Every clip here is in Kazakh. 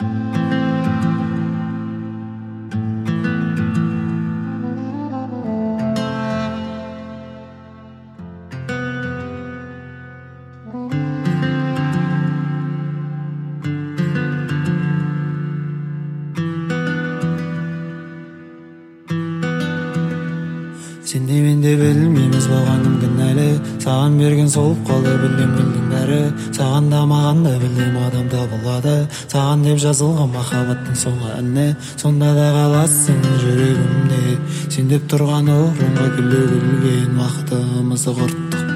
Сен де мен де білмейміз болғаным кінәлі, саған берген солып қалды білем гүлдің бәрі. Саған да маған да білем адам табылады, саған деп жазылған махаббаттың соңғы әні. Сонда да қаласың жүрегімде, сен деп тұрған орынға гүлі гүлген уақытымызды құрттық.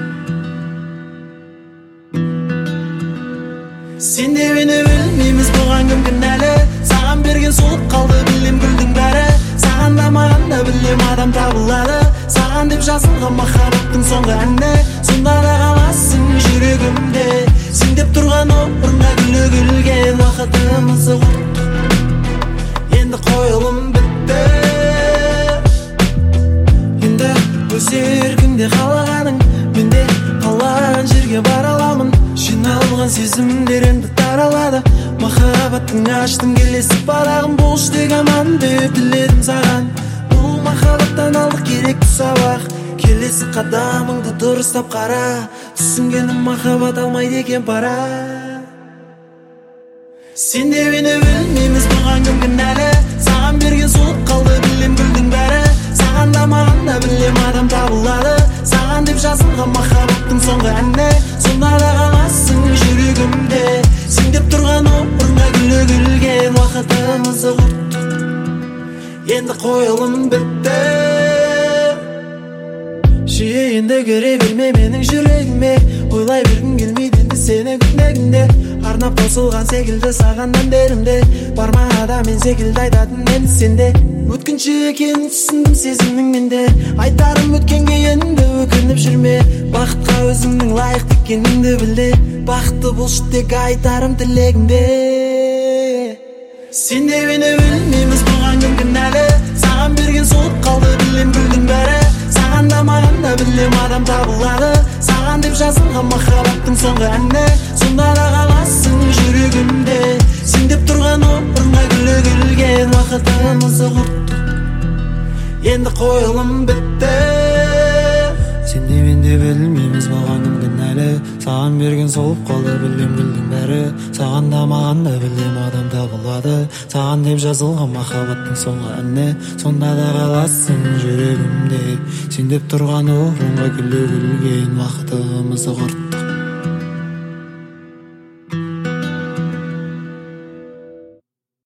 Сен де мені білмейміз болған кім кінәлі, саған берген солып қалды білем гүлдің бәрі. Саған да маған да білем адам табылады, саған деп жазылған махаббаттың соңғы әні. Сонда да қаласың жүрегімде, сен деп тұрған орынға гүлі гүлген уақытымызды құрттық. Енді қойылым бітті, енді өз еркіңде қалағаның, мен де қалаған жерге бара аламын. Жиналған сезімдер енді таралады, махаббаттың аштың келесі парағын. Болш тек аман деп тіледім саған, бұл махаббаттан алдық керекті сабақ. Келесі қадамыңды дұрыстап қара, түсінгенім махаббат алмайды екен пара. Сен де мені білмейміз болған кім кінәлі, саған берген солып қалды білем гүлдің бәрі. Саған да маған да білем адам табылады, саған деп жазылған махаббаттың соңғы әні. Сонда да қаласың жүрегімде, сен деп тұрған орынға гүлі гүлген уақытымызды құрттық. Енді қойылым бітті, жиенді көре берме менің жүрегіме, ойлай бергім келмейді енді сені күнде. Арнап қосылған секілді саған әндерімде, бар ма адам мен секілді айтатын енді сенде. Өткінші екенін түсіндім сезімнің менде, айтарым өткенге енді өкініп жүрме. Бақытқа өзіңнің лайықты екеніңді білде, бақытты болшы тек айтарым тілегімде. Сен де мені білмейміз болған кім кінәлі, саған берген солып қалды білем гүлдің бәрі. Саған да маған да білем адам табылады, саған деп жазылған махаббаттың соңғы әні. Сонда да қаласың жүрегімде, сен деп тұрған орынға гүлі гүлген уақытымызды құрттық. Енді қойылым бітті, сен де мен де білмейміз болған кім кінәлі, саған берген солып қалды білем гүлдің бәрі. Саған да маған да білем адам табылады, саған деп жазылған махаббаттың соңғы әні. Сонда да қаласың жүрегімде, сен деп тұрған орынға гүлі гүлген уақытымызды құрттық.